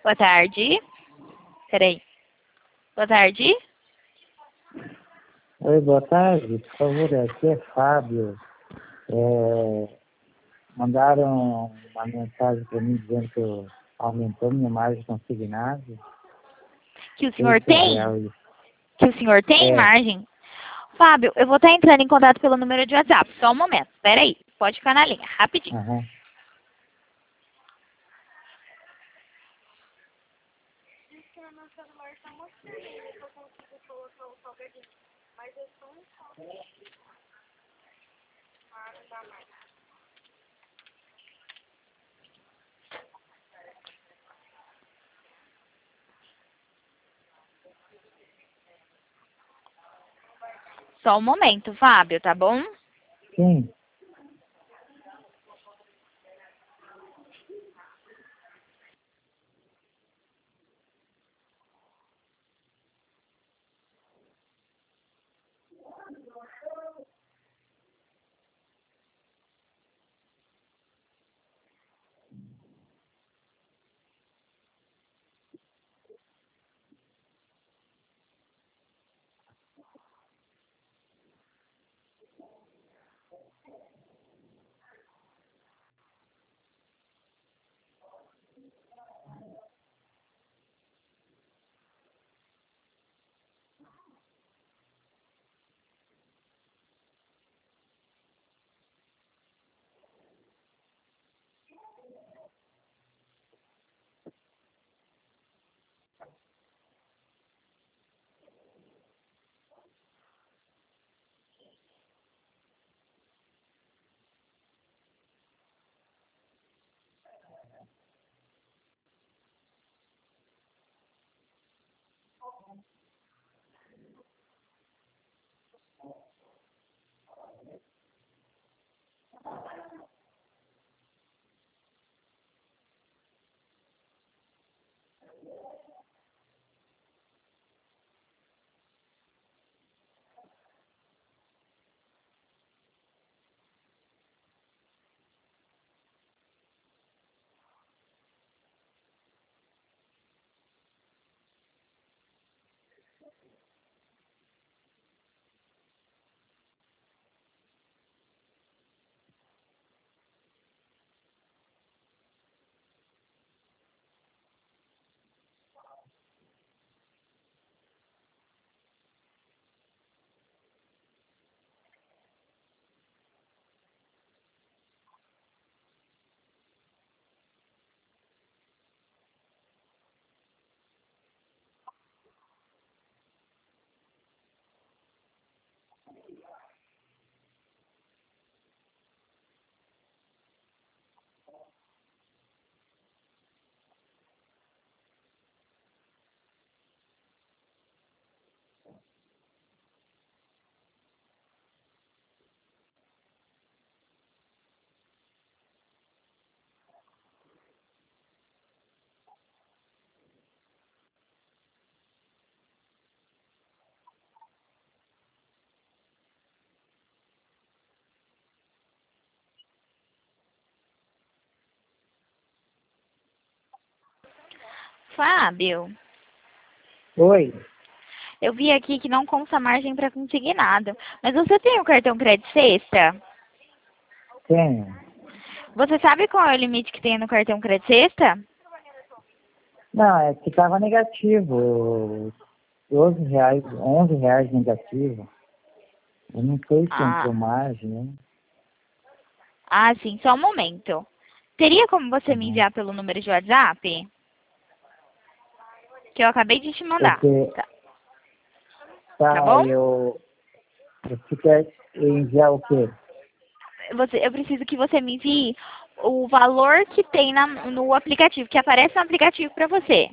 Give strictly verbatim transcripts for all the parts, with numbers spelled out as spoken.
Boa tarde. Peraí. Boa tarde. Oi, boa tarde. Por favor, aqui é Fábio. É, mandaram uma mensagem para mim dizendo que eu aumentou minha margem consignada. Que o senhor tem? Real isso. Que o senhor tem É. margem? Fábio, eu vou estar entrando em contato pelo número de WhatsApp. Só um momento. Peraí. Pode ficar na linha. Rapidinho. Aham. Só um momento, Fábio, tá bom? Sim. Fábio, Oi. eu vi aqui que não consta margem para consignado. Mas você tem o cartão crédito sexta? Tenho. Você sabe qual é o limite que tem no cartão crédito sexta? Não, é que estava negativo. doze reais, onze reais negativo. Eu não sei se entrou Ah, margem, né? ah, sim, só um momento. Teria como você me Uhum. enviar pelo número de WhatsApp? Que eu acabei de te mandar. Porque, Tá, tá tá, bom? eu... Você quer enviar o quê? Você, eu preciso que você me envie o valor que tem na, no aplicativo, que aparece no aplicativo para você.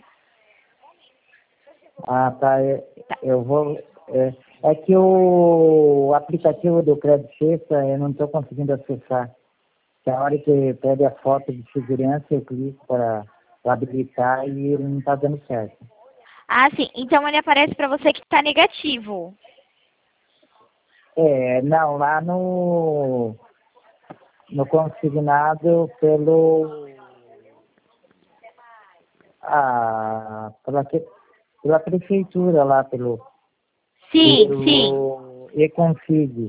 Ah, tá. Eu, Tá. eu vou. É, é que o aplicativo do Crédito Sexta eu não estou conseguindo acessar. Que a hora que pede a foto de segurança, eu clico para habilitar e ele não está dando certo. Ah, sim. Então ele aparece para você que está negativo. É, não, lá no, no consignado pelo. Ah, pela, que- pela prefeitura lá, pelo, Sim, sim. pelo Econfig.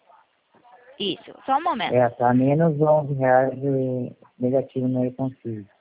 Isso. Só um momento. É, tá menos onze reais de negativo no Econfig.